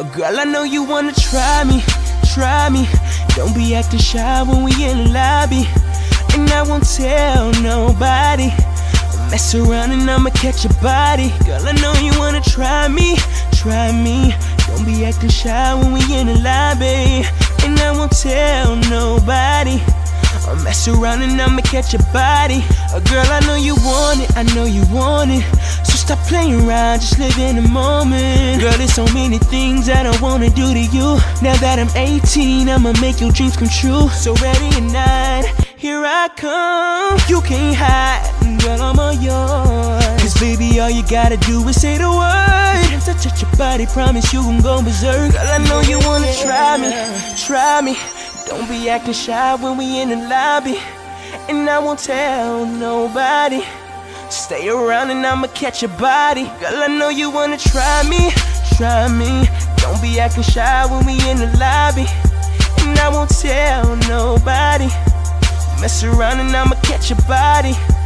Girl, I know you wanna try me, try me. Don't be acting shy when we in the lobby, and I won't tell nobody. Mess around and I'ma catch your body. Girl, I know you wanna try me, try me. Don't be acting shy when we in the lobby, and I won't tell nobody. I'll mess around and I'ma catch your body. Girl, I know you want it, I know you want it. So stop playing around, just live in the moment. Girl, there's so many things that I wanna do to you. Now that I'm 18, I'ma make your dreams come true. So ready or not, here I come. You can't hide, girl, I'm all yours. Cause baby, all you gotta do is say the word. Once I touch your body, promise you gon' go berserk. Girl, I know you wanna try me, try me. Don't be acting shy when we in the lobby, and I won't tell nobody. Stay around and I'ma catch your body. Girl, I know you wanna try me, try me. Don't be acting shy when we in the lobby, and I won't tell nobody. Mess around and I'ma catch your body.